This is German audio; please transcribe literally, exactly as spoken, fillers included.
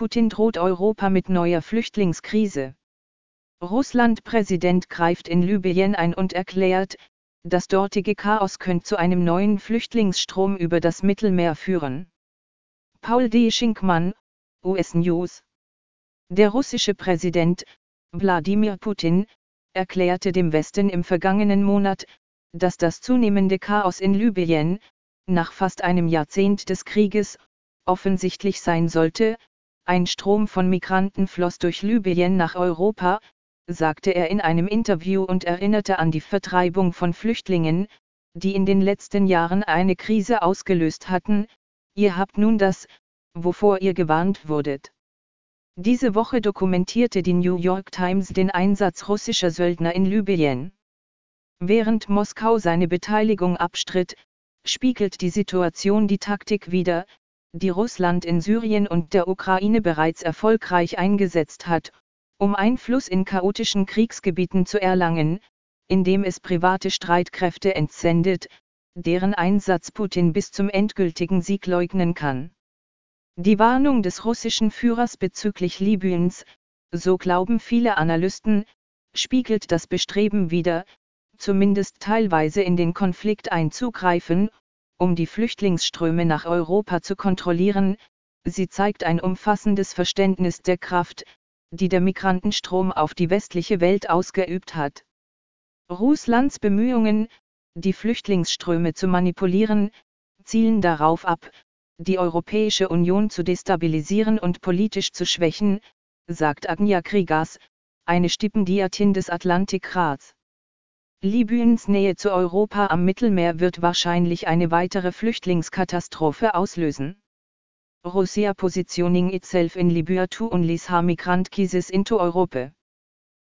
Putin droht Europa mit neuer Flüchtlingskrise. Russland-Präsident greift in Libyen ein und erklärt, das dortige Chaos könnte zu einem neuen Flüchtlingsstrom über das Mittelmeer führen. Paul D. Schinkmann, U S News. Der russische Präsident, Wladimir Putin, erklärte dem Westen im vergangenen Monat, dass das zunehmende Chaos in Libyen, nach fast einem Jahrzehnt des Krieges, offensichtlich sein sollte. Ein Strom von Migranten floss durch Libyen nach Europa, sagte er in einem Interview und erinnerte an die Vertreibung von Flüchtlingen, die in den letzten Jahren eine Krise ausgelöst hatten. Ihr habt nun das, wovor ihr gewarnt wurdet. Diese Woche dokumentierte die New York Times den Einsatz russischer Söldner in Libyen. Während Moskau seine Beteiligung abstritt, spiegelt die Situation die Taktik wider, die Russland in Syrien und der Ukraine bereits erfolgreich eingesetzt hat, um Einfluss in chaotischen Kriegsgebieten zu erlangen, indem es private Streitkräfte entsendet, deren Einsatz Putin bis zum endgültigen Sieg leugnen kann. Die Warnung des russischen Führers bezüglich Libyens, so glauben viele Analysten, spiegelt das Bestreben wider, zumindest teilweise in den Konflikt einzugreifen, um die Flüchtlingsströme nach Europa zu kontrollieren. Sie zeigt ein umfassendes Verständnis der Kraft, die der Migrantenstrom auf die westliche Welt ausgeübt hat. Russlands Bemühungen, die Flüchtlingsströme zu manipulieren, zielen darauf ab, die Europäische Union zu destabilisieren und politisch zu schwächen, sagt Agnia Krigas, eine Stipendiatin des Atlantikrats. Libyens Nähe zu Europa am Mittelmeer wird wahrscheinlich eine weitere Flüchtlingskatastrophe auslösen. Russia positioning itself in Libya to unleash migrant cases into Europe.